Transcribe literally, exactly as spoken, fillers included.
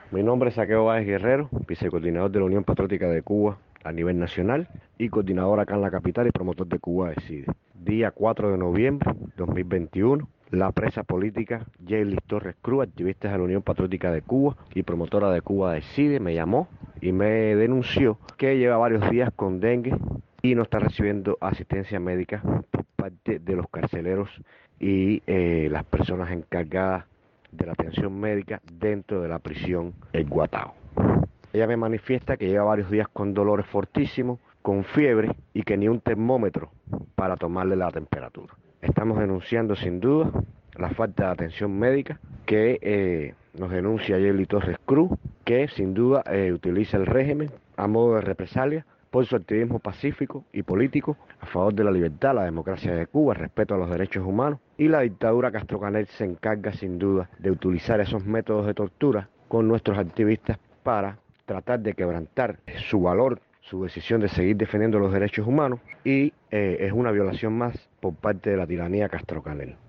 Mi nombre es Saqueo Báez Guerrero, vicecoordinador de la Unión Patriótica de Cuba a nivel nacional y coordinador acá en la capital y promotor de Cuba Decide. Día cuatro de noviembre de dos mil veintiuno, la presa política Yeilis Torres Cruz, activista de la Unión Patriótica de Cuba y promotora de Cuba Decide, me llamó y me denunció que lleva varios días con dengue y no está recibiendo asistencia médica por parte de los carceleros y eh, las personas encargadas de la atención médica dentro de la prisión El Guatao. Ella me manifiesta que lleva varios días con dolores fortísimos, con fiebre y que ni un termómetro para tomarle la temperatura. Estamos denunciando sin duda la falta de atención médica que eh, nos denuncia Yeli Torres Cruz, que sin duda eh, utiliza el régimen a modo de represalia por su activismo pacífico y político a favor de la libertad, la democracia de Cuba, el respeto a los derechos humanos, y la dictadura Castro Canel se encarga sin duda de utilizar esos métodos de tortura con nuestros activistas para tratar de quebrantar su valor, su decisión de seguir defendiendo los derechos humanos, y eh, es una violación más por parte de la tiranía Castro Canel.